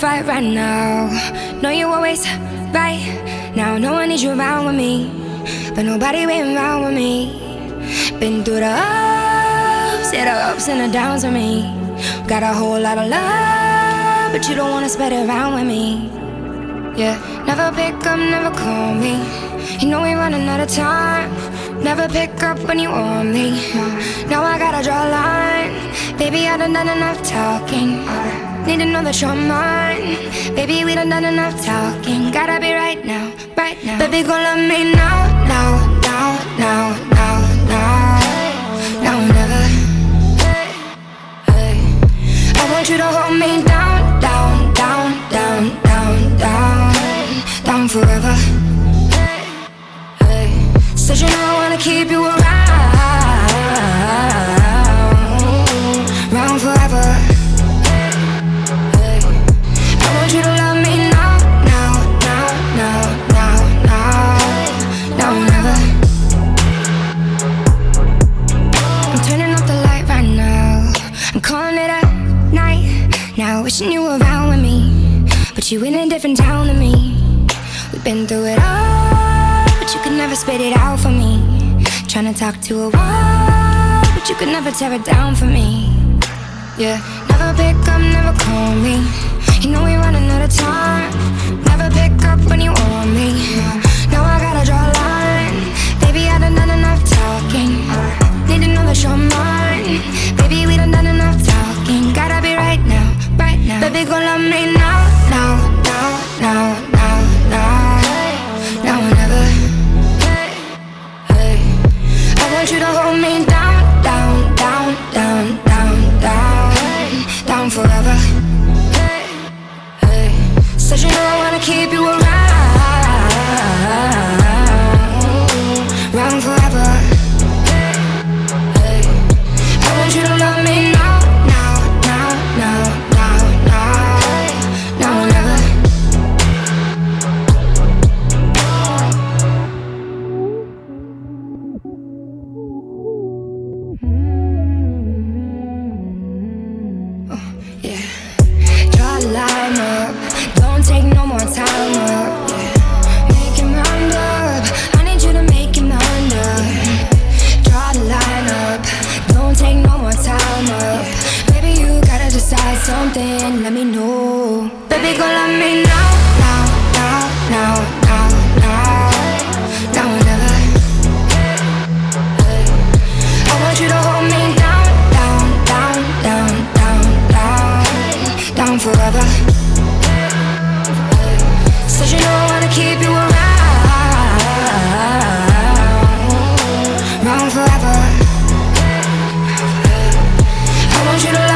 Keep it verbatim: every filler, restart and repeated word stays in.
fight right now. Know you always right. Now no one needs you around with me, but nobody been around with me. Been through the ups, yeah, the ups and the downs with me. Got a whole lot of love, but you don't wanna spread it around with me. Yeah, never pick up, never call me. You know we're running out of time. Never pick up when you want me. Now I gotta draw a line. Baby, I done done enough talking. Need to know that you're mine. Baby, we done done enough talking. Gotta be right now, right now. Baby, gon' love me now, now, now, now, now, now. Now or never. Hey, I want you to hold me down, down, down, down, down, down, down forever. Hey, said you know I wanna keep you around, around forever. Hey, I want you to love me now, now, now, now, now, now, now or never. I'm turning off the light right now. I'm calling it a night. Now wishing you were around with me, but you in a different town than me. We've been through it all, but you could never spit it out for me. Tryna talk to a wall, but you could never tear it down for me. Yeah, never pick up, never call me. You know we're running out of time. Never pick up when you want me. Now I gotta draw a line. Baby, I done done enough talking. Need to know that you're mine. Baby, we done done enough talking. Gotta be right now, right now. Baby, gon' love me now, now, now, now, now, now, now or never. Hey, I want you to hold me down, down, down, down, down, down, down forever. Hey, said you know I wanna keep you around, around forever. Hey, I want you to love me now, now, now, now, now, now, now or never. Yeah, draw a line up. Don't take no more time up. Yeah, make him round up. I need you to make him round up. Draw the line up. Don't take no more time up. Baby, you gotta decide something. Let me know. Baby, gon' love me now, now, now, now, now, now, now or never. Hey, I want you to hold me down, down, down, down, down, down, down forever. Hey, said you know I wanna keep you around, around forever. Hey, I want you to